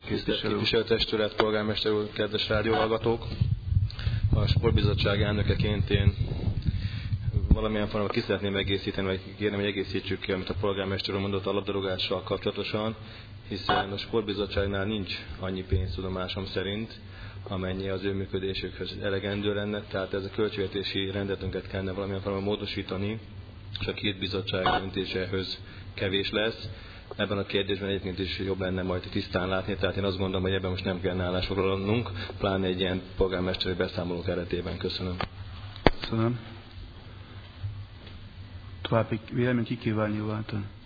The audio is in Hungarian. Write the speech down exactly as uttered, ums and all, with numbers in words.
Képviselőtestület, polgármester úr, kedves rádióhallgatók! A sportbizottság elnökeként én valamilyen formában ki szeretném egészíteni, vagy kérem, hogy egészítsük ki, amit a polgármester úr mondott a labdarúgással kapcsolatosan, hiszen a sportbizottságnál nincs annyi pénz tudomásom szerint, amennyi az ő működésükhöz elegendő lenne, tehát ez a költségvetési rendetünket kellene valamilyen formában módosítani, és a két bizottság döntéséhez kevés lesz. Ebben a kérdésben egyébként is jobb lenne majd tisztán látni, tehát én azt gondolom, hogy ebben most nem kell állásfoglalnunk, pláne egy ilyen polgármesteri beszámoló keretében. Köszönöm. Köszönöm. További vélemény ki kíván nyilvánítani?